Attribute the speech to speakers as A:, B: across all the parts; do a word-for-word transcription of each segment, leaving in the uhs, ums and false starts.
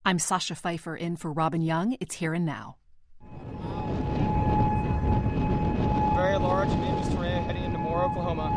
A: I'm Sasha Pfeiffer in for Robin Young. It's Here and Now.
B: Very large and dangerous tornado heading into Moore, Oklahoma.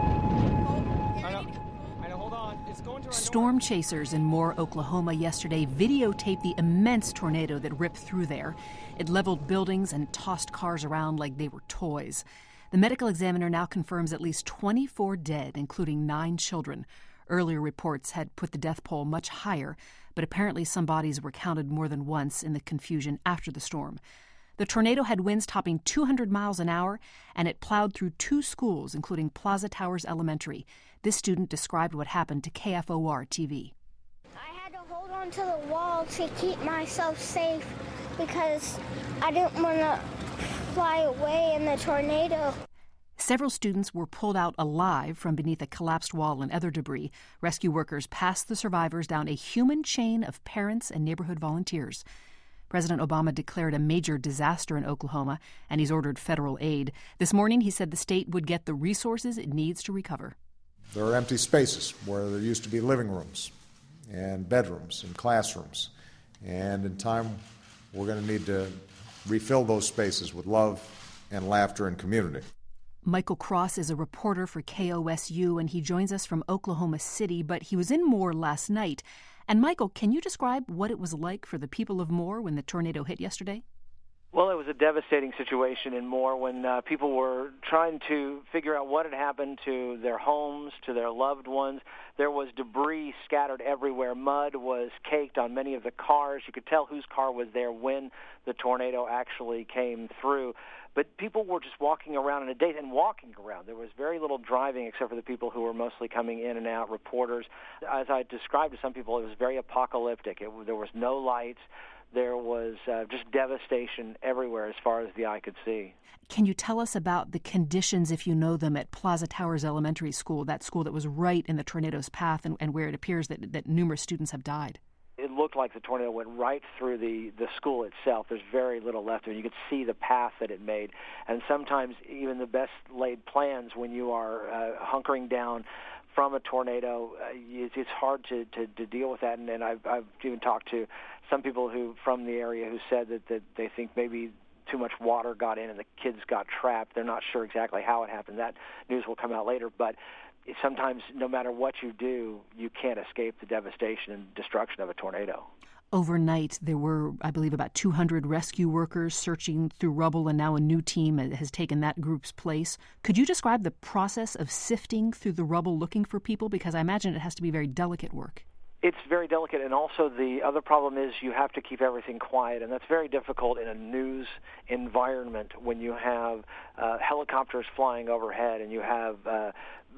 B: I know, I know, hold on. It's going to
A: Storm chasers in Moore, Oklahoma yesterday videotaped the immense tornado that ripped through there. It leveled buildings and tossed cars around like they were toys. The medical examiner now confirms at least twenty-four dead, including nine children. Earlier reports had put the death toll much higher, but apparently some bodies were counted more than once in the confusion after the storm. The tornado had winds topping two hundred miles an hour, and it plowed through two schools, including Plaza Towers Elementary. This student described what happened to K F O R T V.
C: I had to hold on to the wall to keep myself safe because I didn't want to fly away in the tornado.
A: Several students were pulled out alive from beneath a collapsed wall and other debris. Rescue workers passed the survivors down a human chain of parents and neighborhood volunteers. President Obama declared a major disaster in Oklahoma, and he's ordered federal aid. This morning, he said the state would get the resources it needs to recover.
D: There are empty spaces where there used to be living rooms and bedrooms and classrooms. And in time, we're going to need to refill those spaces with love and laughter and community.
A: Michael Cross is a reporter for K O S U, and he joins us from Oklahoma City, but he was in Moore last night. And Michael, can you describe what it was like for the people of Moore when the tornado hit yesterday?
E: Well, it was a devastating situation in Moore when uh, people were trying to figure out what had happened to their homes, to their loved ones. There was debris scattered everywhere. Mud was caked on many of the cars. You could tell whose car was there when the tornado actually came through. But people were just walking around in a daze and walking around. There was very little driving except for the people who were mostly coming in and out, reporters. As I described to some people, it was very apocalyptic. It, there was no lights. There was uh, just devastation everywhere as far as the eye could see.
A: Can you tell us about the conditions, if you know them, at Plaza Towers Elementary School, that school that was right in the tornado's path and, and where it appears that, that numerous students have died?
E: It looked like the tornado went right through the, the school itself. There's very little left of it. You could see the path that it made. And sometimes even the best laid plans, when you are uh, hunkering down from a tornado, uh, it's, it's hard to, to, to deal with that. And, and I've, I've even talked to some people who from the area who said that, that they think maybe too much water got in and the kids got trapped. They're not sure exactly how it happened. That news will come out later. But sometimes no matter what you do, you can't escape the devastation and destruction of a tornado.
A: Overnight, there were, I believe, about two hundred rescue workers searching through rubble, and now a new team has taken that group's place. Could you describe the process of sifting through the rubble looking for people? Because I imagine it has to be very delicate work.
E: It's very delicate, and also the other problem is you have to keep everything quiet, and that's very difficult in a news environment when you have uh, helicopters flying overhead and you have uh,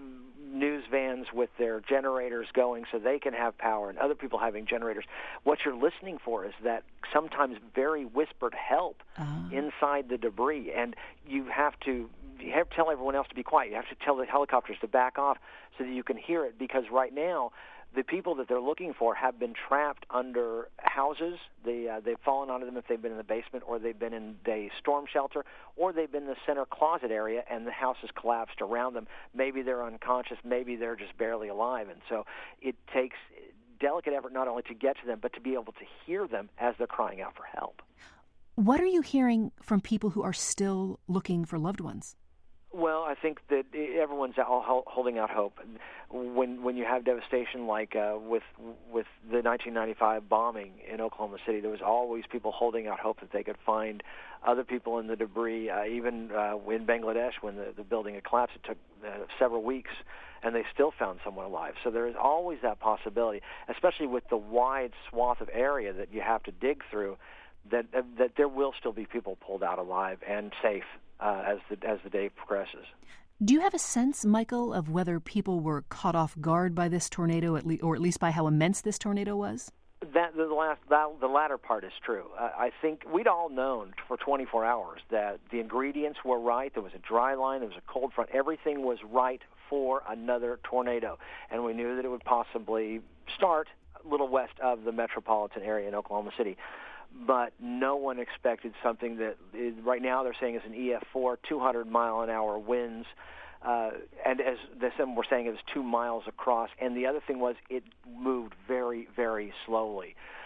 E: news vans with their generators going so they can have power and other people having generators. What you're listening for is that sometimes very whispered help uh-huh. inside the debris, and you have to you have to tell everyone else to be quiet. You have to tell the helicopters to back off so that you can hear it, because right now the people that they're looking for have been trapped under houses. They, uh, they've fallen onto them if they've been in the basement, or they've been in a storm shelter, or they've been in the center closet area and the house has collapsed around them. Maybe they're unconscious, maybe they're just barely alive. And so it takes delicate effort not only to get to them, but to be able to hear them as they're crying out for help.
A: What are you hearing from people who are still looking for loved ones?
E: Well, I think that everyone's holding out hope. When when you have devastation like uh, with with the nineteen ninety-five bombing in Oklahoma City, there was always people holding out hope that they could find other people in the debris. Uh, even uh, in Bangladesh, when the, the building had collapsed, it took uh, several weeks, and they still found someone alive. So there is always that possibility, especially with the wide swath of area that you have to dig through, that uh, that there will still be people pulled out alive and safe. Uh, as the as the day progresses.
A: Do you have a sense, Michael, of whether people were caught off guard by this tornado, at le- or at least by how immense this tornado was?
E: That the last that, the latter part is true. Uh, I think we'd all known for twenty-four hours that the ingredients were right. There was a dry line. There was a cold front. Everything was right for another tornado, and we knew that it would possibly start a little west of the metropolitan area in Oklahoma City. But no one expected something that is, right now they're saying is an E F four, two hundred mile an hour winds, uh, and as some were saying, it was two miles across. And the other thing was it moved very, very slowly.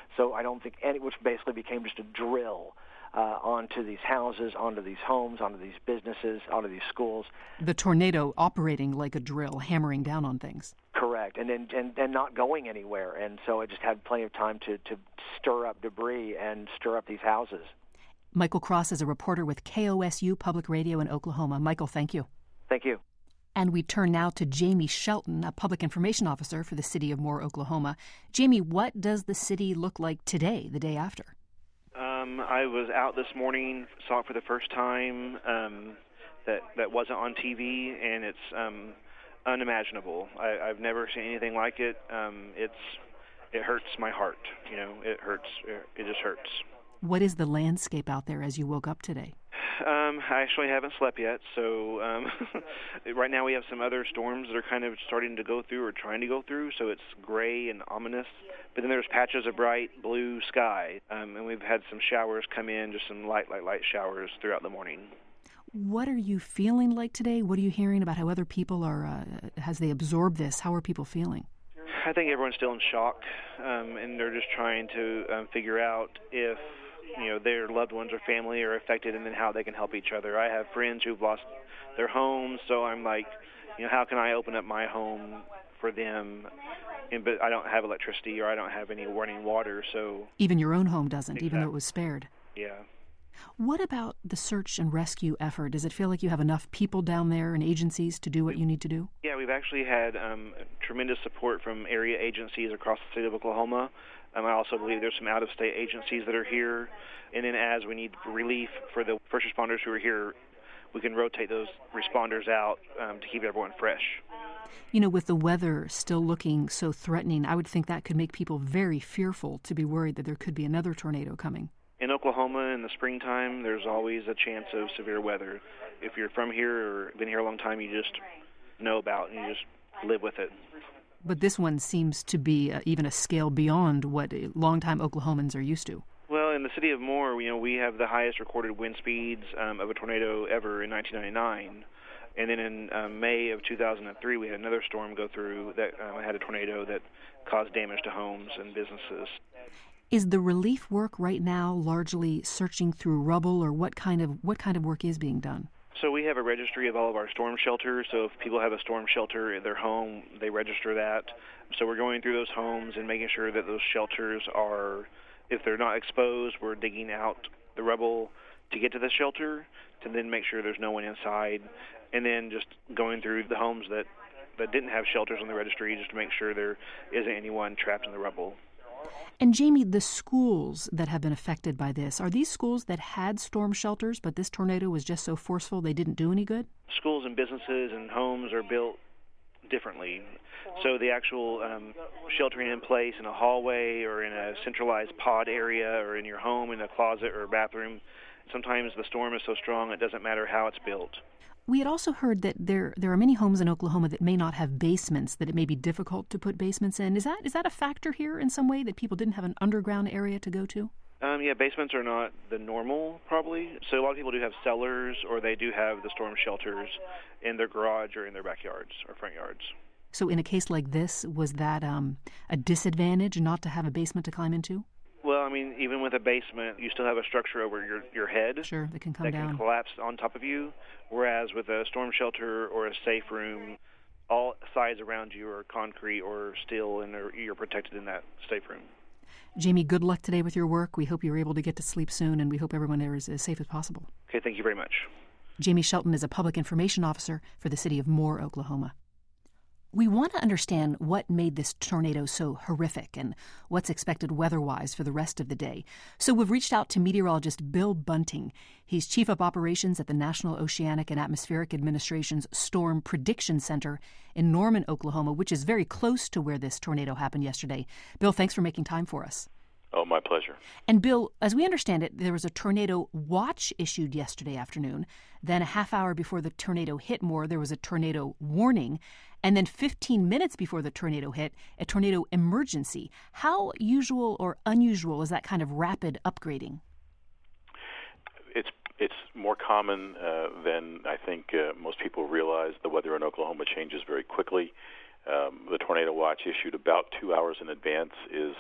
E: So I don't think any, which basically became just a drill uh, onto these houses, onto these homes, onto these businesses, onto these schools.
A: The tornado operating like a drill, hammering down on things.
E: Correct, and then and, and not going anywhere, and so it just had plenty of time to, to stir up debris and stir up these houses.
A: Michael Cross is a reporter with K O S U Public Radio in Oklahoma. Michael, thank you.
E: Thank you.
A: And we turn now to Jamie Shelton, a public information officer for the city of Moore, Oklahoma. Jamie, what does the city look like today, the day after?
F: Um, I was out this morning, saw it for the first time. Um, that that wasn't on T V, and it's um, unimaginable. I, I've never seen anything like it. Um, it's it hurts my heart. You know, it hurts. It just hurts.
A: What is the landscape out there as you woke up today?
F: Um, I actually haven't slept yet, so um, right now we have some other storms that are kind of starting to go through or trying to go through, so it's gray and ominous. But then there's patches of bright blue sky, um, and we've had some showers come in, just some light, light, light showers throughout the morning.
A: What are you feeling like today? What are you hearing about how other people are, uh, as they absorb this? How are people feeling?
F: I think everyone's still in shock, um, and they're just trying to um, figure out if you know, their loved ones or family are affected, and then how they can help each other. I have friends who've lost their homes, so I'm like, you know, how can I open up my home for them? And, but I don't have electricity, or I don't have any running water, so...
A: Even your own home doesn't,
F: exactly.
A: Even though it was spared.
F: Yeah.
A: What about the search and rescue effort? Does it feel like you have enough people down there and agencies to do what you need to do?
F: Yeah, we've actually had um, tremendous support from area agencies across the state of Oklahoma. Um, I also believe there's some out-of-state agencies that are here. And then as we need relief for the first responders who are here, we can rotate those responders out um, to keep everyone fresh.
A: You know, with the weather still looking so threatening, I would think that could make people very fearful to be worried that there could be another tornado coming.
F: In Oklahoma in the springtime, there's always a chance of severe weather. If you're from here or been here a long time, you just know about it and you just live with it.
A: But this one seems to be uh, even a scale beyond what longtime Oklahomans are used to.
F: Well, in the city of Moore, you know, we have the highest recorded wind speeds um, of a tornado ever in nineteen ninety-nine. And then in um, May of two thousand three, we had another storm go through that um, had a tornado that caused damage to homes and businesses.
A: Is the relief work right now largely searching through rubble, or what kind of what kind of work is being done?
F: So we have a registry of all of our storm shelters. So if people have a storm shelter in their home, they register that. So we're going through those homes and making sure that those shelters are, if they're not exposed, we're digging out the rubble to get to the shelter to then make sure there's no one inside. And then just going through the homes that, that didn't have shelters on the registry just to make sure there isn't anyone trapped in the rubble.
A: And Jamie, the schools that have been affected by this, are these schools that had storm shelters, but this tornado was just so forceful they didn't do any good?
F: Schools and businesses and homes are built differently. So the actual um, sheltering in place in a hallway or in a centralized pod area or in your home in a closet or a bathroom, sometimes the storm is so strong it doesn't matter how it's built.
A: We had also heard that there there are many homes in Oklahoma that may not have basements, that it may be difficult to put basements in. Is that is that a factor here in some way, that people didn't have an underground area to go to?
F: Um, yeah, basements are not the normal, probably. So a lot of people do have cellars, or they do have the storm shelters in their garage or in their backyards or front yards.
A: So in a case like this, was that um, a disadvantage not to have a basement to climb into?
F: Well, I mean, even with a basement, you still have a structure over your, your head.
A: Sure, that can come
F: that
A: down.
F: That can collapse on top of you, whereas with a storm shelter or a safe room, all sides around you are concrete or steel, and you're protected in that safe room.
A: Jamie, good luck today with your work. We hope you're able to get to sleep soon, and we hope everyone there is as safe as possible.
F: Okay, thank you very much.
A: Jamie Shelton is a public information officer for the city of Moore, Oklahoma. We want to understand what made this tornado so horrific and what's expected weather-wise for the rest of the day. So we've reached out to meteorologist Bill Bunting. He's Chief of Operations at the National Oceanic and Atmospheric Administration's Storm Prediction Center in Norman, Oklahoma, which is very close to where this tornado happened yesterday. Bill, thanks for making time for us.
G: Oh, my pleasure.
A: And Bill, as we understand it, there was a tornado watch issued yesterday afternoon. Then a half hour before the tornado hit Moore, there was a tornado warning. And then fifteen minutes before the tornado hit, a tornado emergency. How usual or unusual is that kind of rapid upgrading?
G: It's it's more common uh, than I think uh, most people realize. The weather in Oklahoma changes very quickly. Um, the tornado watch issued about two hours in advance is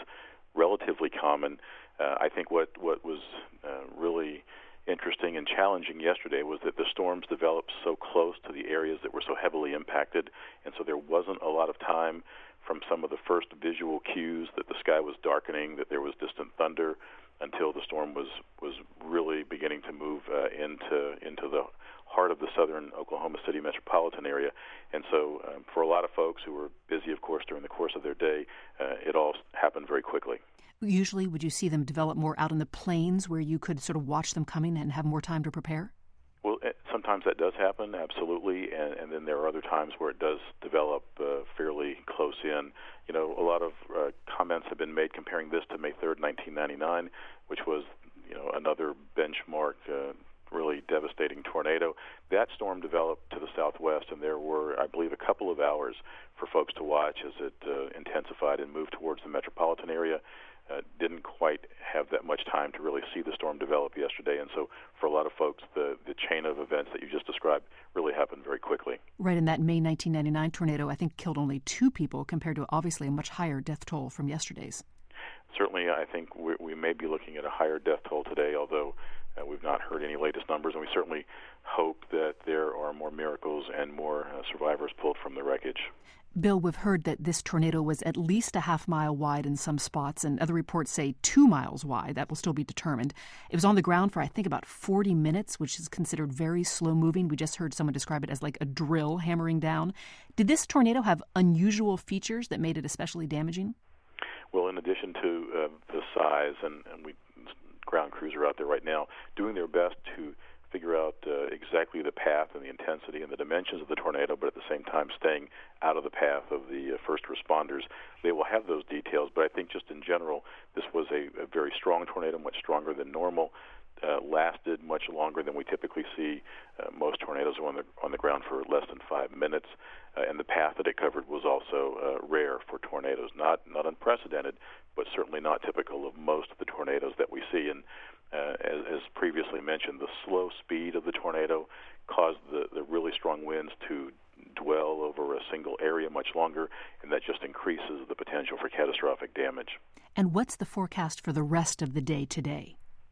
G: relatively common. Uh, I think what, what was uh, really interesting and challenging yesterday was that the storms developed so close to the areas that were so heavily impacted, and so there wasn't a lot of time from some of the first visual cues that the sky was darkening, that there was distant thunder, until the storm was, was really beginning to move uh, into into the heart of the southern Oklahoma City metropolitan area. And so um, for a lot of folks who were busy, of course, during the course of their day, uh, it all happened very quickly.
A: Usually, would you see them develop more out in the plains where you could sort of watch them coming and have more time to prepare?
G: Well, sometimes that does happen, absolutely, and, and then there are other times where it does develop uh, fairly close in. You know, a lot of uh, comments have been made comparing this to May third, nineteen ninety-nine, which was, you know, another benchmark, uh, really devastating tornado. That storm developed to the southwest, and there were, I believe, a couple of hours for folks to watch as it uh, intensified and moved towards the metropolitan area. Uh, didn't quite have that much time to really see the storm develop yesterday, and so for a lot of folks, the, the chain of events that you just described really happened very quickly.
A: Right, and that May nineteen ninety-nine tornado, I think, killed only two people compared to obviously a much higher death toll from yesterday's.
G: Certainly, I think we, we may be looking at a higher death toll today, although uh, we've not heard any latest numbers, and we certainly hope that there are more miracles and more uh, survivors pulled from the wreckage.
A: Bill, we've heard that this tornado was at least a half mile wide in some spots, and other reports say two miles wide. That will still be determined. It was on the ground for, I think, about forty minutes, which is considered very slow moving. We just heard someone describe it as like a drill hammering down. Did this tornado have unusual features that made it especially damaging?
G: Well, in addition to uh, the size, and, and we ground crews are out there right now doing their best to figure out uh, exactly the path and the intensity and the dimensions of the tornado, but at the same time staying out of the path of the uh, first responders. They will have those details, but I think just in general, this was a, a very strong tornado, much stronger than normal, uh, lasted much longer than we typically see. Uh, most tornadoes are on the, on the ground for less than five minutes, uh, and the path that it covered was also uh, rare for tornadoes, not, not unprecedented, but certainly not typical of most of the tornadoes that we see. And Uh, as, as previously mentioned, the slow speed of the tornado caused the, the really strong winds to dwell over a single area much longer, and that just increases the potential for catastrophic damage.
A: And what's the forecast for the rest of the day today?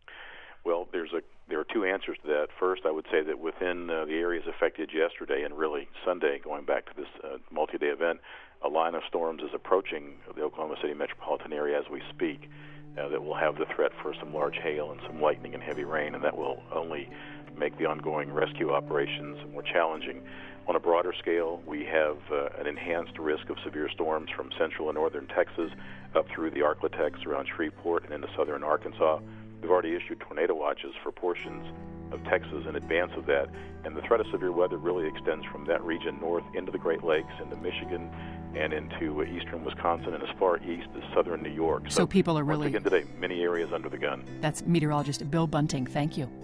G: Well, there's a there are two answers to that. First, I would say that within uh, the areas affected yesterday and really Sunday, going back to this uh, multi-day event, a line of storms is approaching the Oklahoma City metropolitan area as we speak. Uh, that will have the threat for some large hail and some lightning and heavy rain, and that will only make the ongoing rescue operations more challenging. On a broader scale, we have uh, an enhanced risk of severe storms from central and northern Texas up through the Arklatex around Shreveport and into southern Arkansas. We've already issued tornado watches for portions of Texas in advance of that, and the threat of severe weather really extends from that region north into the Great Lakes, into Michigan, and into eastern Wisconsin, and as far east as southern New York.
A: So, so people are really...
G: Once again today, many areas under the gun.
A: That's meteorologist Bill Bunting. Thank you.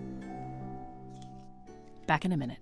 A: Back in a minute.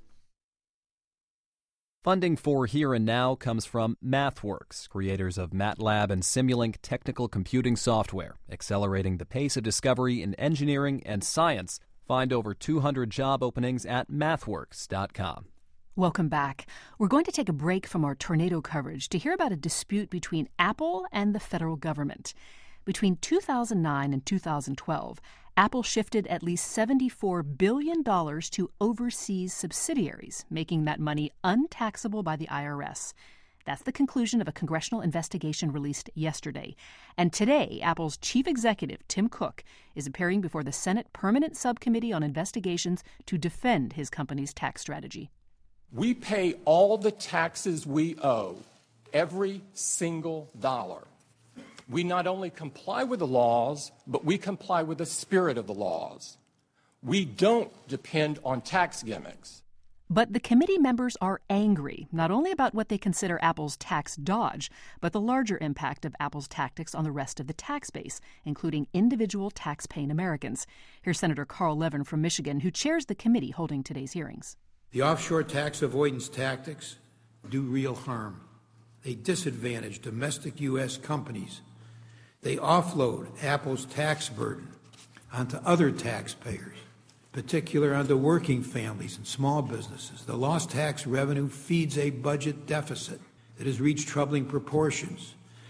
H: Funding for Here and Now comes from MathWorks, creators of MATLAB and Simulink technical computing software, accelerating the pace of discovery in engineering and science. Find over two hundred job openings at mathworks dot com.
A: Welcome back. We're going to take a break from our tornado coverage to hear about a dispute between Apple and the federal government. Between two thousand nine and two thousand twelve, Apple shifted at least seventy-four billion dollars to overseas subsidiaries, making that money untaxable by the I R S. That's the conclusion of a congressional investigation released yesterday. And today, Apple's chief executive, Tim Cook, is appearing before the Senate Permanent Subcommittee on Investigations to defend his company's tax strategy.
I: We pay all the taxes we owe, every single dollar. We not only comply with the laws, but we comply with the spirit of the laws. We don't depend on tax gimmicks.
A: But the committee members are angry, not only about what they consider Apple's tax dodge, but the larger impact of Apple's tactics on the rest of the tax base, including individual tax-paying Americans. Here's Senator Carl Levin from Michigan, who chairs the committee holding today's hearings.
J: The offshore tax avoidance tactics do real harm. They disadvantage domestic U S companies. They offload Apple's tax burden onto other taxpayers, particularly onto working families and small businesses. The lost tax revenue feeds a budget deficit that has reached troubling proportions.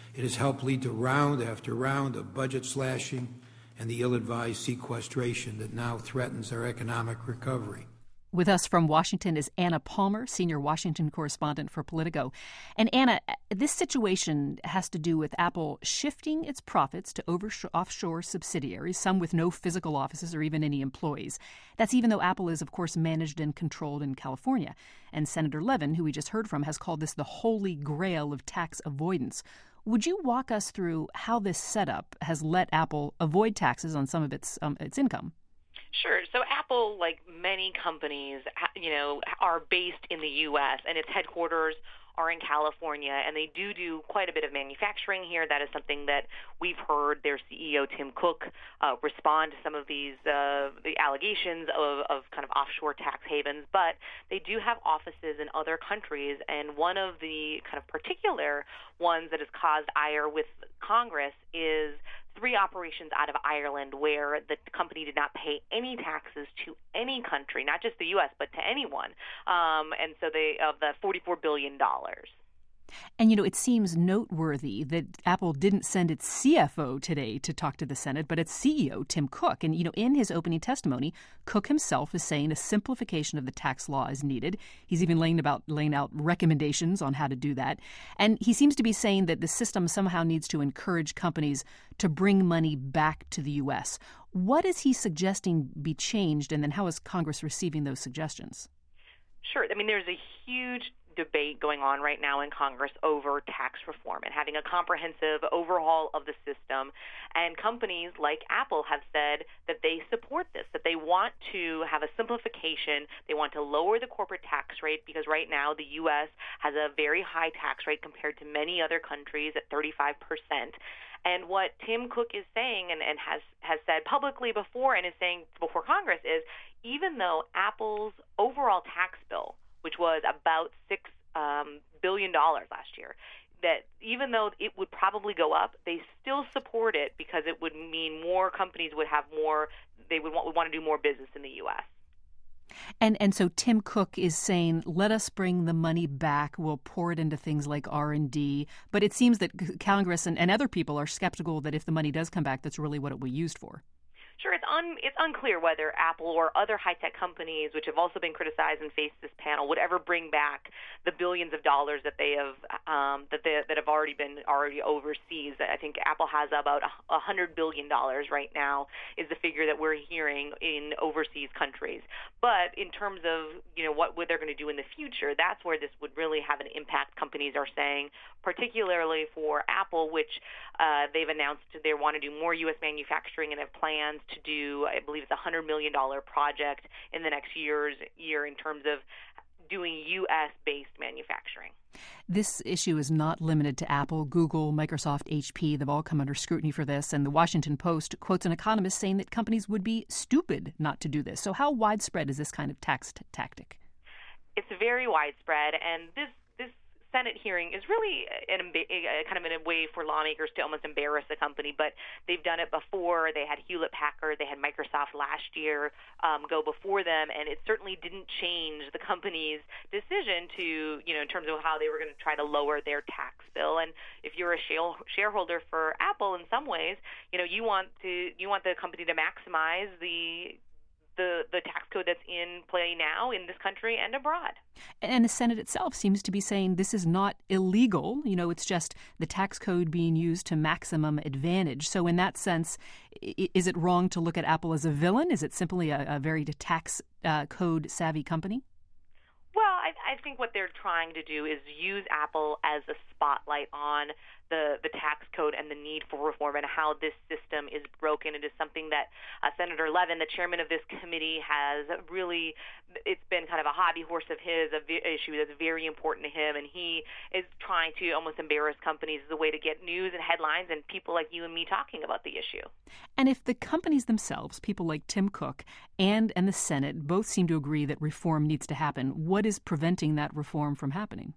J: It has helped lead to round after round of budget slashing and the ill-advised sequestration that now threatens our economic recovery.
A: With us from Washington is Anna Palmer, senior Washington correspondent for Politico. And Anna, this situation has to do with Apple shifting its profits to over- offshore subsidiaries, some with no physical offices or even any employees. That's even though Apple is, of course, managed and controlled in California. And Senator Levin, who we just heard from, has called this the holy grail of tax avoidance. Would you walk us through how this setup has let Apple avoid taxes on some of its um, its income?
K: Sure. So Apple, like many companies, you know, are based in the U S and its headquarters are in California, and they do do quite a bit of manufacturing here. That is something that we've heard their C E O, Tim Cook, uh, respond to some of these uh, the allegations of, of kind of offshore tax havens. But they do have offices in other countries, and one of the kind of particular ones that has caused ire with Congress is three operations out of Ireland where the company did not pay any taxes to any country, not just the U S, but to anyone. Um, and so they of the forty-four billion dollars.
A: And, you know, it seems noteworthy that Apple didn't send its C F O today to talk to the Senate, but its C E O, Tim Cook. And, you know, in his opening testimony, Cook himself is saying a simplification of the tax law is needed. He's even laying, about, laying out recommendations on how to do that. And he seems to be saying that the system somehow needs to encourage companies to bring money back to the U S. What is he suggesting be changed, and then how is Congress receiving those suggestions?
K: Sure. I mean, there's a huge debate going on right now in Congress over tax reform and having a comprehensive overhaul of the system. And companies like Apple have said that they support this, that they want to have a simplification. They want to lower the corporate tax rate because right now the U S has a very high tax rate compared to many other countries at thirty-five percent. And what Tim Cook is saying and, and has, has said publicly before and is saying before Congress is even though Apple's overall tax bill, which was about six um, billion dollars last year, that even though it would probably go up, they still support it because it would mean more companies would have more, they would want, would want to do more business in the U S.
A: And and so Tim Cook is saying, let us bring the money back. We'll pour it into things like R and D. But it seems that Congress and, and other people are skeptical that if the money does come back, that's really what it will be used for.
K: Sure, it's un, it's unclear whether Apple or other high-tech companies, which have also been criticized and faced this panel, would ever bring back the billions of dollars that they have um, that they that have already been already overseas. I think Apple has about a hundred billion dollars right now is the figure that we're hearing in overseas countries. But in terms of you know what they're going to do in the future, that's where this would really have an impact. Companies are saying, particularly for Apple, which uh, they've announced they want to do more U S manufacturing and have plans to do, I believe it's a one hundred million dollars project in the next year's year in terms of doing U S-based manufacturing.
A: This issue is not limited to Apple, Google, Microsoft, H P. They've all come under scrutiny for this. And the Washington Post quotes an economist saying that companies would be stupid not to do this. So how widespread is this kind of tax t- tactic?
K: It's very widespread, and this Senate hearing is really an, a, kind of in a way for lawmakers to almost embarrass the company, but they've done it before. They had Hewlett-Packard, they had Microsoft last year um, go before them, and it certainly didn't change the company's decision to, you know, in terms of how they were going to try to lower their tax bill. And if you're a shareholder for Apple, in some ways, you know, you want to you want the company to maximize the The, the tax code that's in play now in this country and abroad.
A: And the Senate itself seems to be saying this is not illegal. You know, it's just the tax code being used to maximum advantage. So in that sense, is it wrong to look at Apple as a villain? Is it simply a, a very tax uh, code savvy company?
K: Well, I, I think what they're trying to do is use Apple as a spotlight on the, the tax code and the need for reform and how this system is broken. It is something that uh, Senator Levin, the chairman of this committee, has really, it's been kind of a hobby horse of his, a v- issue that's very important to him, and he is trying to almost embarrass companies as a way to get news and headlines and people like you and me talking about the issue.
A: And if the companies themselves, people like Tim Cook and, and the Senate, both seem to agree that reform needs to happen, what is preventing that reform from happening?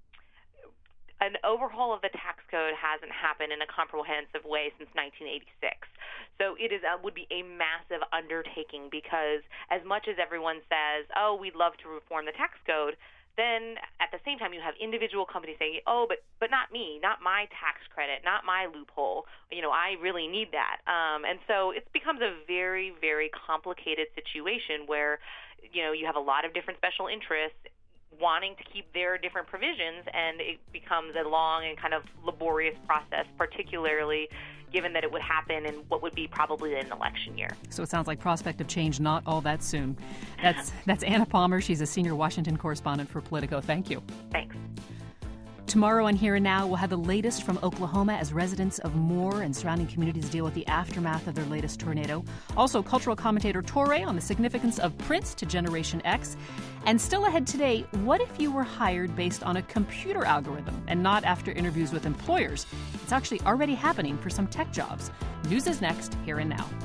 K: An overhaul of the tax code hasn't happened in a comprehensive way since nineteen eighty-six. So it is uh, would be a massive undertaking because as much as everyone says, oh, we'd love to reform the tax code, then at the same time you have individual companies saying, oh, but but not me, not my tax credit, not my loophole. You know, I really need that. Um, and so it becomes a very, very complicated situation where, you know, you have a lot of different special interests wanting to keep their different provisions, and it becomes a long and kind of laborious process, particularly given that it would happen in what would be probably an election year.
A: So it sounds like prospect of change not all that soon. That's that's Anna Palmer. She's a senior Washington correspondent for Politico. Thank you.
K: Thanks.
A: Tomorrow on Here and Now, we'll have the latest from Oklahoma as residents of Moore and surrounding communities deal with the aftermath of their latest tornado. Also, cultural commentator Torre on the significance of Prince to Generation X. And still ahead today, what if you were hired based on a computer algorithm and not after interviews with employers? It's actually already happening for some tech jobs. News is next, Here and Now.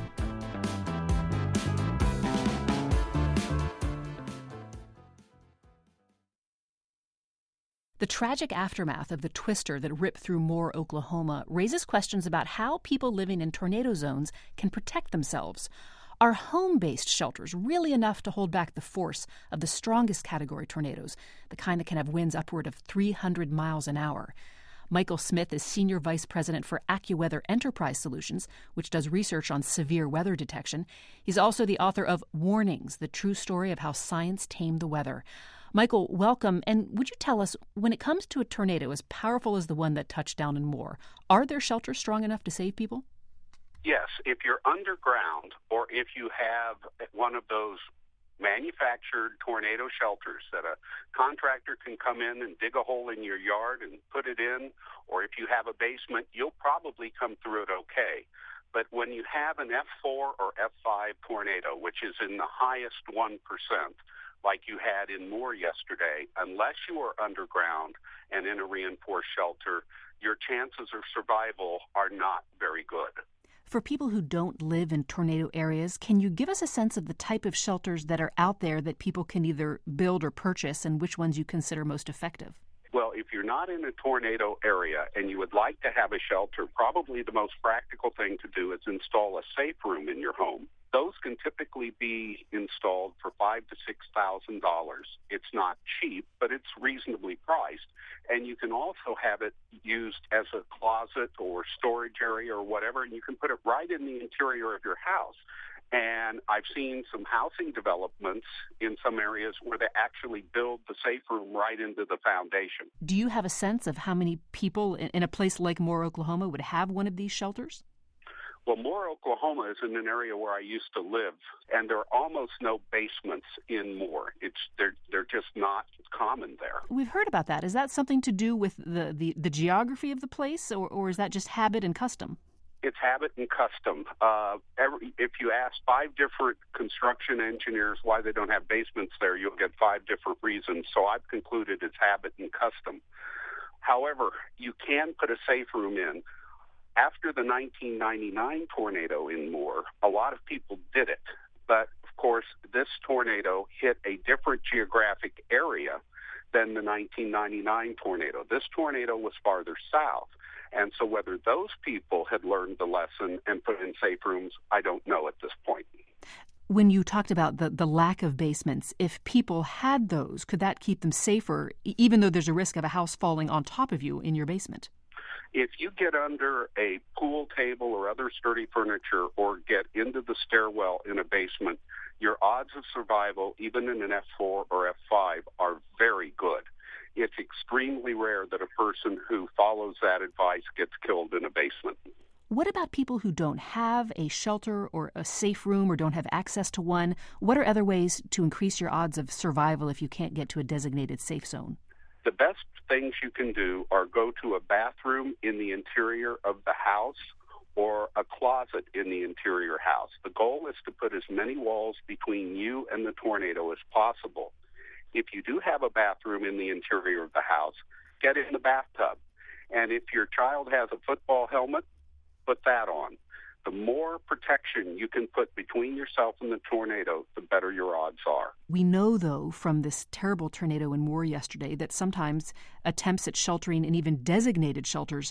A: The tragic aftermath of the twister that ripped through Moore, Oklahoma, raises questions about how people living in tornado zones can protect themselves. Are home-based shelters really enough to hold back the force of the strongest category tornadoes, the kind that can have winds upward of three hundred miles an hour? Michael Smith is Senior Vice President for AccuWeather Enterprise Solutions, which does research on severe weather detection. He's also the author of Warnings, the true story of how science tamed the weather. Michael, welcome. And would you tell us, when it comes to a tornado as powerful as the one that touched down in Moore, are there shelters strong enough to save people?
L: Yes. If you're underground or if you have one of those manufactured tornado shelters that a contractor can come in and dig a hole in your yard and put it in, or if you have a basement, you'll probably come through it okay. But when you have an F four or F five tornado, which is in the highest one percent, like you had in Moore yesterday, unless you are underground and in a reinforced shelter, your chances of survival are not very good.
A: For people who don't live in tornado areas, can you give us a sense of the type of shelters that are out there that people can either build or purchase, and which ones you consider most effective?
L: Well, if you're not in a tornado area and you would like to have a shelter, probably the most practical thing to do is install a safe room in your home. Those can typically be installed for five to six thousand dollars. It's not cheap, but it's reasonably priced, and you can also have it used as a closet or storage area or whatever, and you can put it right in the interior of your house. And I've seen some housing developments in some areas where they actually build the safe room right into the foundation.
A: Do you have a sense of how many people in a place like Moore, Oklahoma, would have one of these shelters?
L: Well, Moore, Oklahoma is in an area where I used to live, and there are almost no basements in Moore. It's they're they're just not common there.
A: We've heard about that. Is that something to do with the, the, the geography of the place, or, or is that just habit and custom?
L: It's habit and custom. Uh, every, if you ask five different construction engineers why they don't have basements there, you'll get five different reasons. So I've concluded it's habit and custom. However, you can put a safe room in. After the nineteen ninety-nine tornado in Moore, a lot of people did it. But, of course, this tornado hit a different geographic area than the nineteen ninety-nine tornado. This tornado was farther south. And so whether those people had learned the lesson and put in safe rooms, I don't know at this point.
A: When you talked about the, the lack of basements, if people had those, could that keep them safer, even though there's a risk of a house falling on top of you in your basement?
L: If you get under a pool table or other sturdy furniture or get into the stairwell in a basement, your odds of survival, even in an F four or F five, are very good. It's extremely rare that a person who follows that advice gets killed in a basement.
A: What about people who don't have a shelter or a safe room or don't have access to one? What are other ways to increase your odds of survival if you can't get to a designated safe zone?
L: The best things you can do are go to a bathroom in the interior of the house or a closet in the interior house. The goal is to put as many walls between you and the tornado as possible. If you do have a bathroom in the interior of the house, get in the bathtub. And if your child has a football helmet, put that on. The more protection you can put between yourself and the tornado, the better your odds are.
A: We know, though, from this terrible tornado in Moore yesterday, that sometimes attempts at sheltering and even designated shelters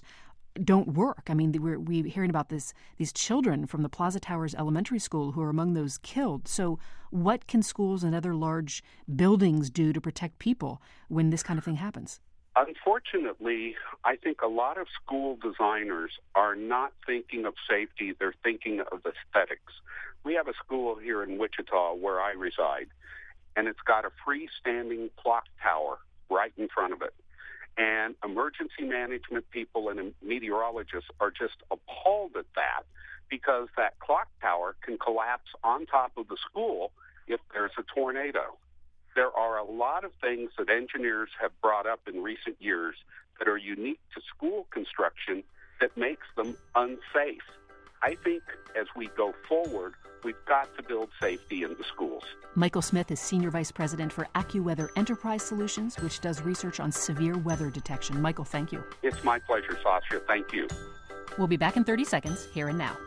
A: don't work. I mean, we're, we're hearing about this these children from the Plaza Towers Elementary School who are among those killed. So what can schools and other large buildings do to protect people when this kind of thing happens?
L: Unfortunately, I think a lot of school designers are not thinking of safety. They're thinking of aesthetics. We have a school here in Wichita where I reside, and it's got a freestanding clock tower right in front of it. And emergency management people and meteorologists are just appalled at that because that clock tower can collapse on top of the school if there's a tornado. There are a lot of things that engineers have brought up in recent years that are unique to school construction that makes them unsafe. I think as we go forward, we've got to build safety in the schools.
A: Michael Smith is Senior Vice President for AccuWeather Enterprise Solutions, which does research on severe weather detection. Michael, thank you.
L: It's my pleasure, Sasha. Thank you.
A: We'll be back in thirty seconds, here and now.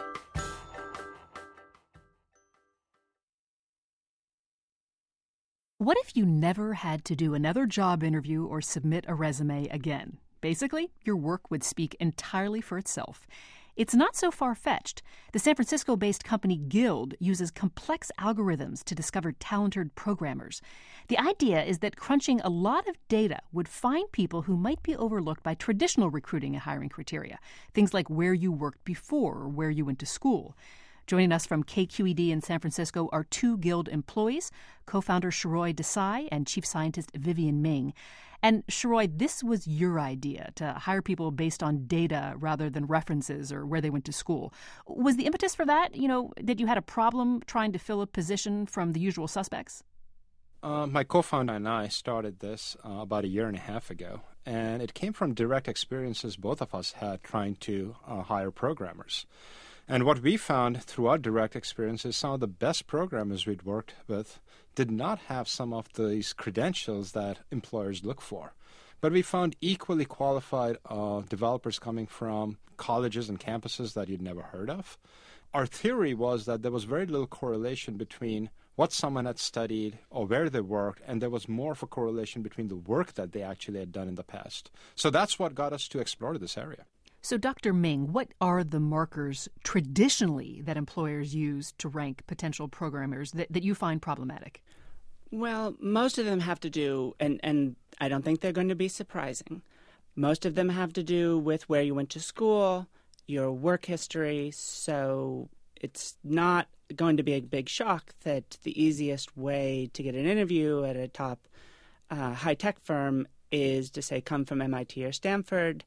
A: What if you never had to do another job interview or submit a resume again? Basically, your work would speak entirely for itself. It's not so far-fetched. The San Francisco-based company Guild uses complex algorithms to discover talented programmers. The idea is that crunching a lot of data would find people who might be overlooked by traditional recruiting and hiring criteria, things like where you worked before or where you went to school. Joining us from K Q E D in San Francisco are two Guild employees, co-founder Sharoy Desai and chief scientist Vivian Ming. And Sharoy, this was your idea, to hire people based on data rather than references or where they went to school. Was the impetus for that, you know, that you had a problem trying to fill a position from the usual suspects?
M: Uh, my co-founder and I started this uh, about a year and a half ago, and it came from direct experiences both of us had trying to uh, hire programmers. And what we found through our direct experiences, some of the best programmers we'd worked with did not have some of these credentials that employers look for. But we found equally qualified uh, developers coming from colleges and campuses that you'd never heard of. Our theory was that there was very little correlation between what someone had studied or where they worked, and there was more of a correlation between the work that they actually had done in the past. So that's what got us to explore this area.
A: So, Doctor Ming, what are the markers traditionally that employers use to rank potential programmers that, that you find problematic?
N: Well, most of them have to do, and, and I don't think they're going to be surprising, most of them have to do with where you went to school, your work history, so it's not going to be a big shock that the easiest way to get an interview at a top uh, high-tech firm is to say, come from M I T or Stanford,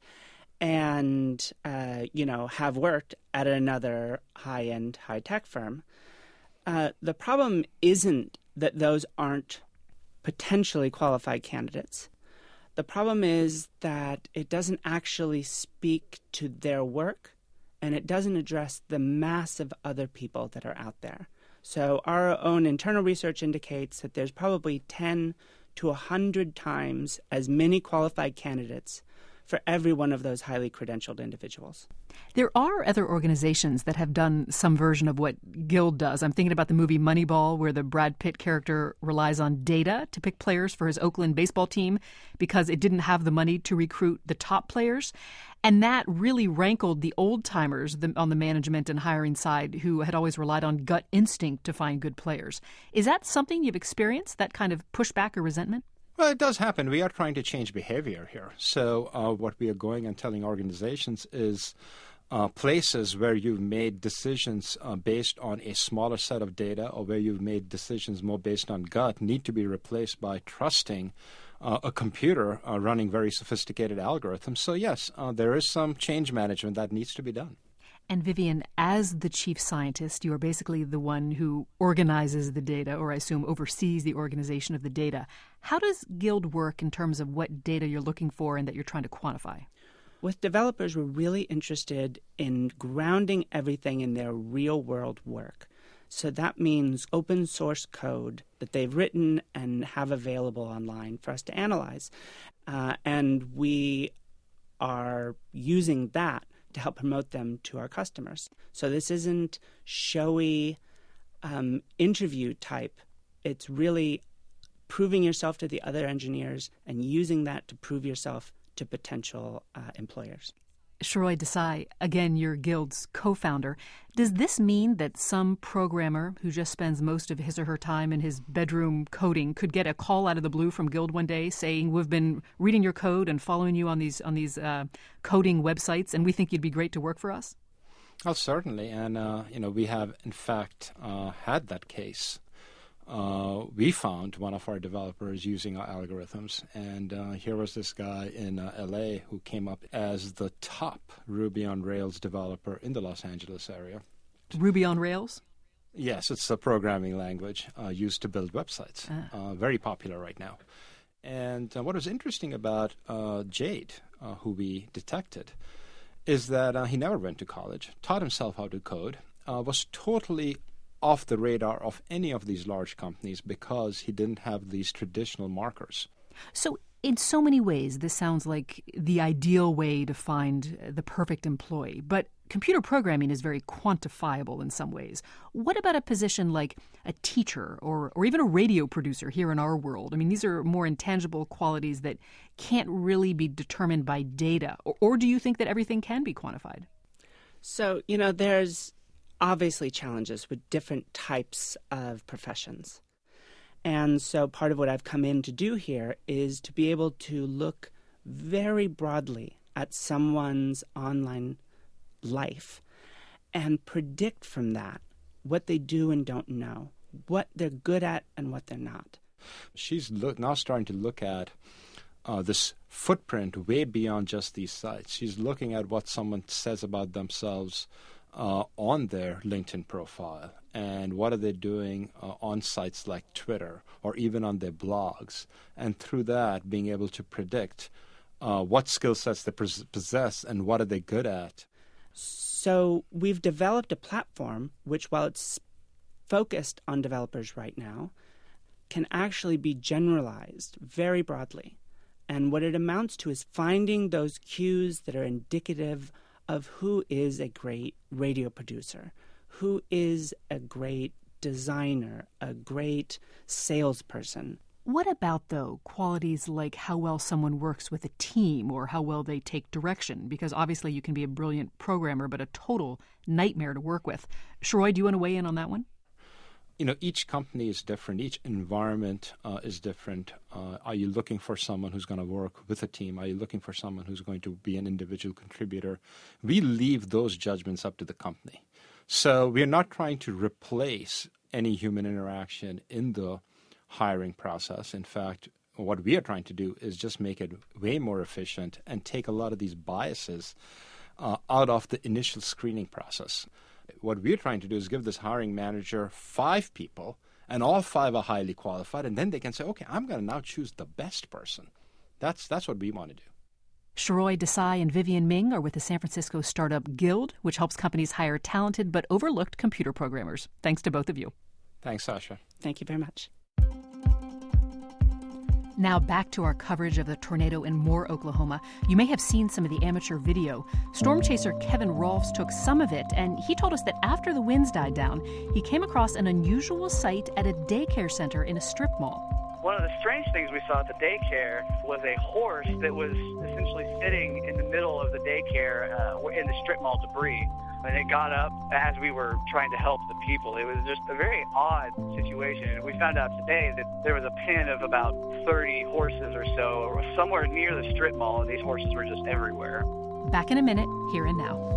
N: and, uh, you know, have worked at another high-end, high-tech firm. Uh, the problem isn't that those aren't potentially qualified candidates. The problem is that it doesn't actually speak to their work, and it doesn't address the mass of other people that are out there. So our own internal research indicates that there's probably ten to one hundred times as many qualified candidates for every one of those highly credentialed individuals.
A: There are other organizations that have done some version of what Guild does. I'm thinking about the movie Moneyball, where the Brad Pitt character relies on data to pick players for his Oakland baseball team because it didn't have the money to recruit the top players. And that really rankled the old-timers on the management and hiring side who had always relied on gut instinct to find good players. Is that something you've experienced, that kind of pushback or resentment?
M: Well, it does happen. We are trying to change behavior here. So uh, what we are going and telling organizations is uh, places where you've made decisions uh, based on a smaller set of data or where you've made decisions more based on gut need to be replaced by trusting uh, a computer uh, running very sophisticated algorithms. So, yes, uh, there is some change management that needs to be done.
A: And Vivian, as the chief scientist, you are basically the one who organizes the data, or I assume oversees the organization of the data. How does Guild work in terms of what data you're looking for and that you're trying to quantify?
N: With developers, we're really interested in grounding everything in their real-world work. So that means open source code that they've written and have available online for us to analyze. Uh, and we are using that to help promote them to our customers. So this isn't showy um, interview type. It's really proving yourself to the other engineers and using that to prove yourself to potential uh, employers.
A: Shroy Desai, again, your Guild's co-founder. Does this mean that some programmer who just spends most of his or her time in his bedroom coding could get a call out of the blue from Guild one day saying, we've been reading your code and following you on these on these uh, coding websites, and we think you'd be great to work for us?
M: Oh, certainly. And, uh, you know, we have, in fact, uh, had that case. Uh, we found one of our developers using our algorithms, and uh, here was this guy in uh, L A who came up as the top Ruby on Rails developer in the Los Angeles area.
A: Ruby on Rails?
M: Yes, it's a programming language uh, used to build websites. Ah. Uh, very popular right now. And uh, what was interesting about uh, Jade, uh, who we detected, is that uh, he never went to college, taught himself how to code, uh, was totally off the radar of any of these large companies because he didn't have these traditional markers.
A: So in so many ways, this sounds like the ideal way to find the perfect employee. But computer programming is very quantifiable in some ways. What about a position like a teacher or, or even a radio producer here in our world? I mean, these are more intangible qualities that can't really be determined by data. Or, or do you think that everything can be quantified?
N: So, you know, there's obviously challenges with different types of professions. And so part of what I've come in to do here is to be able to look very broadly at someone's online life and predict from that what they do and don't know, what they're good at and what they're not.
M: She's look, now starting to look at uh, this footprint way beyond just these sites. She's looking at what someone says about themselves Uh, on their LinkedIn profile, and what are they doing uh, on sites like Twitter or even on their blogs, and through that being able to predict uh, what skill sets they possess and what are they good at.
N: So we've developed a platform which, while it's focused on developers right now, can actually be generalized very broadly. And what it amounts to is finding those cues that are indicative of who is a great radio producer, who is a great designer, a great salesperson.
A: What about, though, qualities like how well someone works with a team or how well they take direction? Because obviously you can be a brilliant programmer, but a total nightmare to work with. Shroy, do you want to weigh in on that one?
M: You know, each company is different. Each environment uh, is different. Uh, are you looking for someone who's going to work with a team? Are you looking for someone who's going to be an individual contributor? We leave those judgments up to the company. So we're not trying to replace any human interaction in the hiring process. In fact, what we are trying to do is just make it way more efficient and take a lot of these biases uh, out of the initial screening process. What we're trying to do is give this hiring manager five people, and all five are highly qualified, and then they can say, okay, I'm going to now choose the best person. That's that's what we want to do.
A: Shroy Desai and Vivian Ming are with the San Francisco startup Guild, which helps companies hire talented but overlooked computer programmers. Thanks to both of you.
M: Thanks, Sasha.
N: Thank you very much.
A: Now back to our coverage of the tornado in Moore, Oklahoma. You may have seen some of the amateur video. Storm chaser Kevin Rolfs took some of it, and he told us that after the winds died down, he came across an unusual sight at a daycare center in a strip mall.
O: One of the strange things we saw at the daycare was a horse that was essentially sitting in the middle of the daycare uh, in the strip mall debris. And it got up as we were trying to help the people. It was just a very odd situation. And we found out today that there was a pen of about thirty horses or so somewhere near the strip mall, and these horses were just everywhere.
A: Back in a minute, Here and Now.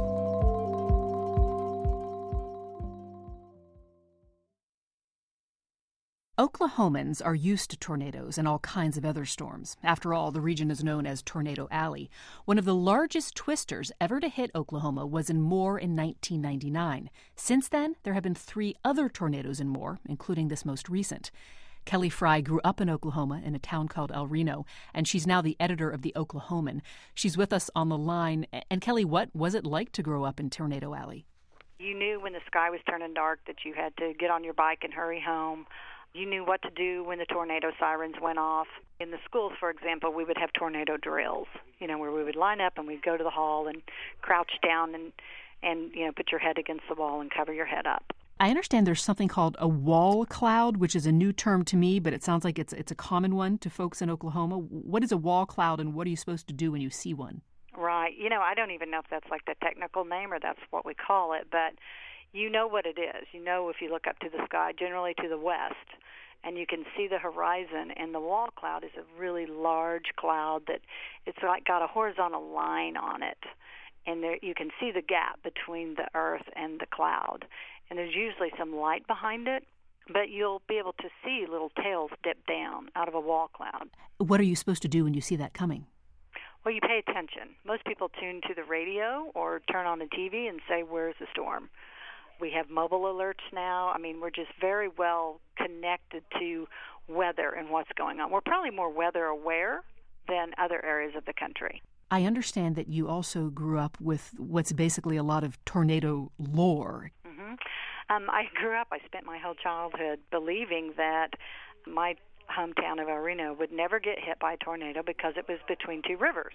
A: Oklahomans are used to tornadoes and all kinds of other storms. After all, the region is known as Tornado Alley. One of the largest twisters ever to hit Oklahoma was in Moore in nineteen ninety-nine. Since then, there have been three other tornadoes in Moore, including this most recent. Kelly Fry grew up in Oklahoma in a town called El Reno, and she's now the editor of The Oklahoman. She's with us on the line. And Kelly, what was it like to grow up in Tornado Alley?
P: You knew when the sky was turning dark that you had to get on your bike and hurry home. You knew what to do when the tornado sirens went off. In the schools, for example, we would have tornado drills, you know, where we would line up and we'd go to the hall and crouch down and, and you know, put your head against the wall and cover your head up.
A: I understand there's something called a wall cloud, which is a new term to me, but it sounds like it's it's a common one to folks in Oklahoma. What is a wall cloud, and what are you supposed to do when you see one?
P: Right. I, you know, I don't even know if that's like the technical name or that's what we call it, but you know what it is. You know if you look up to the sky, generally to the west, and you can see the horizon, and the wall cloud is a really large cloud that it's like got a horizontal line on it, and there you can see the gap between the earth and the cloud, and there's usually some light behind it, but you'll be able to see little tails dip down out of a wall cloud.
A: What are you supposed to do when you see that coming?
P: Well, you pay attention. Most people tune to the radio or turn on the T V and say, where's the storm? We have mobile alerts now. I mean, we're just very well connected to weather and what's going on. We're probably more weather aware than other areas of the country.
A: I understand that you also grew up with what's basically a lot of tornado lore.
P: Mm-hmm. Um, I grew up, I spent my whole childhood believing that my hometown of El Reno would never get hit by a tornado because it was between two rivers.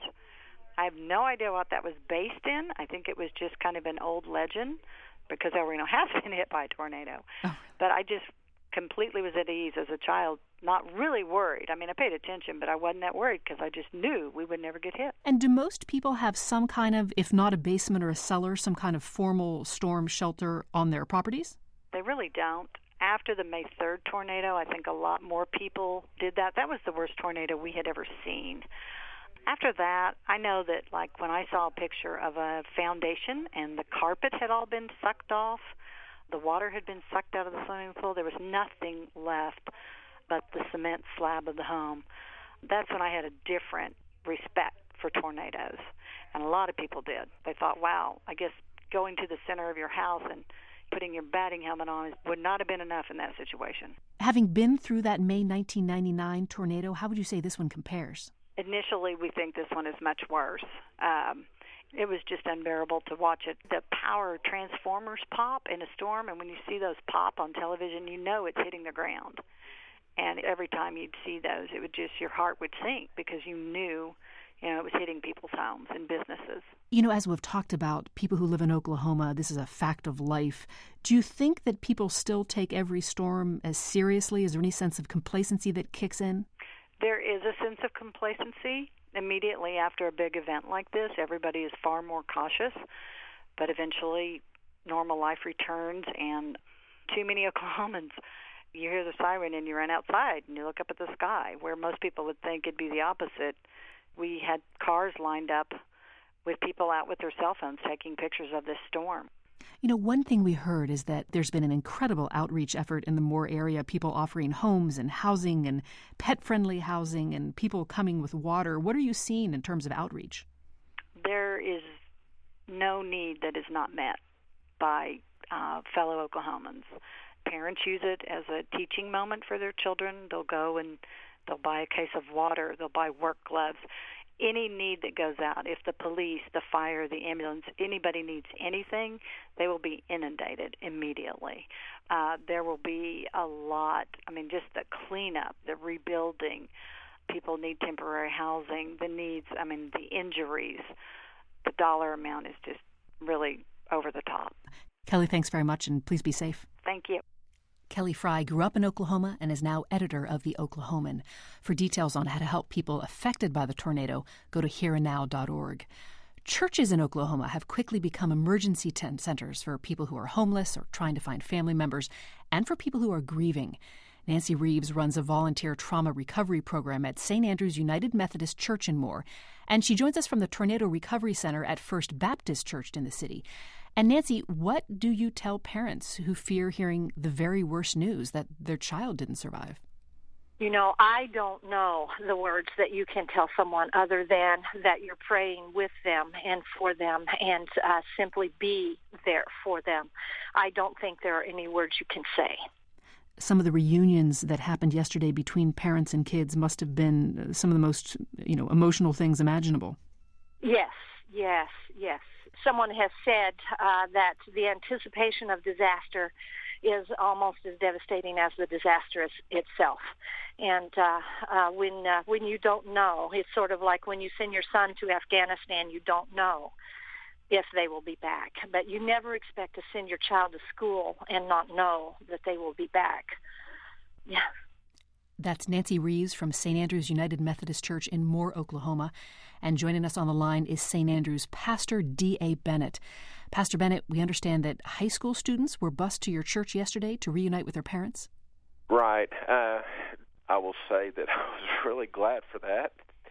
P: I have no idea what that was based in. I think it was just kind of an old legend because El Reno has been hit by a tornado. Oh. But I just completely was at ease as a child, not really worried. I mean, I paid attention, but I wasn't that worried because I just knew we would never get hit.
A: And do most people have some kind of, if not a basement or a cellar, some kind of formal storm shelter on their properties?
P: They really don't. After the May third tornado, I think a lot more people did that. That was the worst tornado we had ever seen. After that, I know that, like, when I saw a picture of a foundation and the carpet had all been sucked off, the water had been sucked out of the swimming pool, there was nothing left but the cement slab of the home. That's when I had a different respect for tornadoes, and a lot of people did. They thought, wow, I guess going to the center of your house and putting your batting helmet on would not have been enough in that situation.
A: Having been through that May nineteen ninety-nine tornado, how would you say this one compares?
P: Initially, we think this one is much worse. Um, it was just unbearable to watch it. The power transformers pop in a storm, and when you see those pop on television, you know it's hitting the ground. And every time you'd see those, it would just, your heart would sink because you knew, you know, it was hitting people's homes and businesses.
A: You know, as we've talked about, people who live in Oklahoma, this is a fact of life. Do you think that people still take every storm as seriously? Is there any sense of complacency that kicks in?
P: There is a sense of complacency. Immediately after a big event like this, everybody is far more cautious, but eventually normal life returns, and too many Oklahomans, you hear the siren and you run outside and you look up at the sky, where most people would think it'd be the opposite. We had cars lined up with people out with their cell phones taking pictures of this storm.
A: You know, one thing we heard is that there's been an incredible outreach effort in the Moore area, people offering homes and housing and pet-friendly housing and people coming with water. What are you seeing in terms of outreach?
P: There is no need that is not met by uh, fellow Oklahomans. Parents use it as a teaching moment for their children. They'll go and they'll buy a case of water. They'll buy work gloves. Any need that goes out, if the police, the fire, the ambulance, anybody needs anything, they will be inundated immediately. Uh, there will be a lot, I mean, just the cleanup, the rebuilding. People need temporary housing, the needs, I mean, the injuries. The dollar amount is just really over the top.
A: Kelly, thanks very much, and please be safe.
P: Thank you.
A: Kelly Frey grew up in Oklahoma and is now editor of The Oklahoman. For details on how to help people affected by the tornado, go to here and now dot org. Churches in Oklahoma have quickly become emergency tent centers for people who are homeless or trying to find family members, and for people who are grieving. Nancy Reeves runs a volunteer trauma recovery program at Saint Andrew's United Methodist Church in Moore, and she joins us from the Tornado Recovery Center at First Baptist Church in the city. And Nancy, what do you tell parents who fear hearing the very worst news that their child didn't survive?
Q: You know, I don't know the words that you can tell someone other than that you're praying with them and for them and uh, simply be there for them. I don't think there are any words you can say.
A: Some of the reunions that happened yesterday between parents and kids must have been some of the most, you know, emotional things imaginable.
Q: Yes, yes, yes. Someone has said uh, that the anticipation of disaster is almost as devastating as the disaster itself. And uh, uh, when uh, when you don't know, it's sort of like when you send your son to Afghanistan, you don't know if they will be back. But you never expect to send your child to school and not know that they will be back. Yeah.
A: That's Nancy Reeves from Saint Andrew's United Methodist Church in Moore, Oklahoma. And joining us on the line is Saint Andrews Pastor D A. Bennett. Pastor Bennett, we understand that high school students were bused to your church yesterday to reunite with their parents?
R: Right. Uh, I will say that I was really glad for that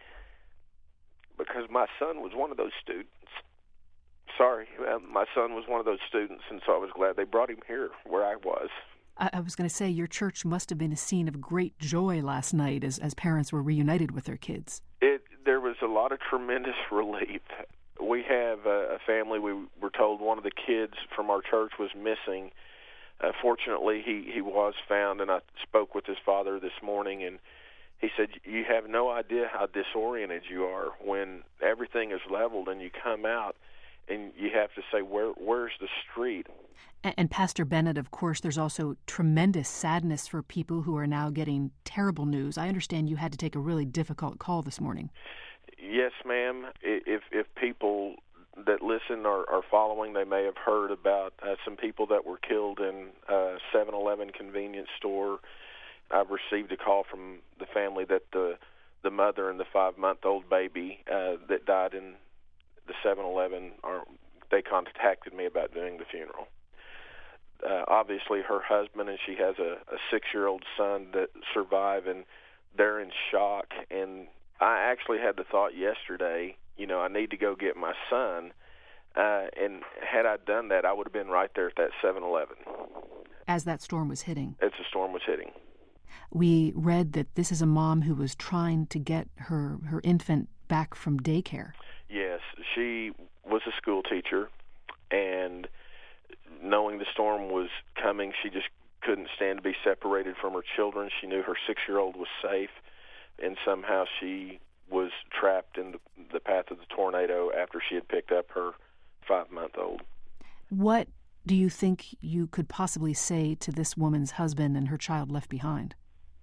R: because my son was one of those students. Sorry, uh, my son was one of those students, and so I was glad they brought him here where I was.
A: I, I was going to say, your church must have been a scene of great joy last night as, as parents were reunited with their kids.
R: It There was a lot of tremendous relief. We have a, a family, we were told one of the kids from our church was missing. Uh, fortunately, he, he was found, and I spoke with his father this morning, and he said, you have no idea how disoriented you are when everything is leveled and you come out and you have to say, where where's the street?
A: And, and Pastor Bennett, of course, there's also tremendous sadness for people who are now getting terrible news. I understand you had to take a really difficult call this morning.
R: Yes, ma'am. If if people that listen are, are following, they may have heard about uh, some people that were killed in a seven eleven convenience store. I've received a call from the family that the the mother and the five-month-old baby uh, that died in the seven eleven, are, they contacted me about doing the funeral. Uh, obviously, her husband, and she has a, a six-year-old son that survived, and they're in shock. And I actually had the thought yesterday, you know, I need to go get my son. Uh, and had I done that, I would have been right there at that seven eleven.
A: As that storm was hitting.
R: As the storm was hitting.
A: We read that this is a mom who was trying to get her, her infant back from daycare.
R: Yes, she was a school teacher, and knowing the storm was coming, she just couldn't stand to be separated from her children. She knew her six-year-old was safe, and somehow she was trapped in the, the path of the tornado after she had picked up her five-month-old.
A: What do you think you could possibly say to this woman's husband and her child left behind?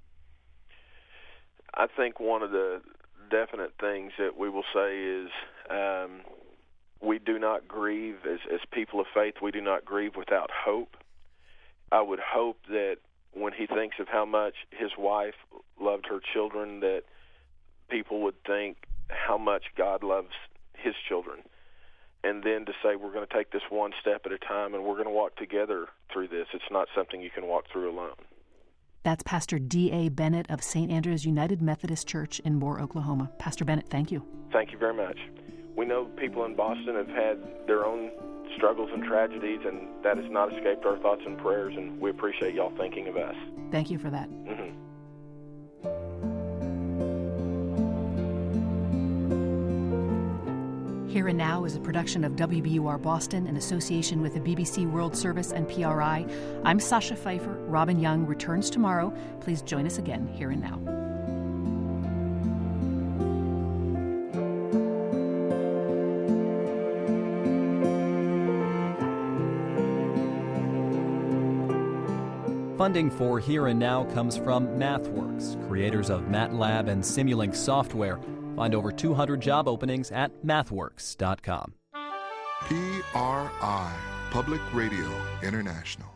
R: I think one of the definite things that we will say is um, we do not grieve, as, as people of faith, we do not grieve without hope. I would hope that when he thinks of how much his wife loved her children, that people would think how much God loves his children. And then to say we're going to take this one step at a time and we're going to walk together through this. It's not something you can walk through alone.
A: That's Pastor D A. Bennett of Saint Andrews United Methodist Church in Moore, Oklahoma. Pastor Bennett, thank you.
R: Thank you very much. We know people in Boston have had their own struggles and tragedies, and that has not escaped our thoughts and prayers, and we appreciate y'all thinking of us.
A: Thank you for that.
R: Mm-hmm.
A: Here and Now is a production of W B U R Boston in association with the B B C World Service and P R I. I'm Sasha Pfeiffer. Robin Young returns tomorrow. Please join us again, Here and Now.
H: Funding for Here and Now comes from MathWorks, creators of MATLAB and Simulink software. Find over two hundred job openings at mathworks dot com.
S: P R I, Public Radio International.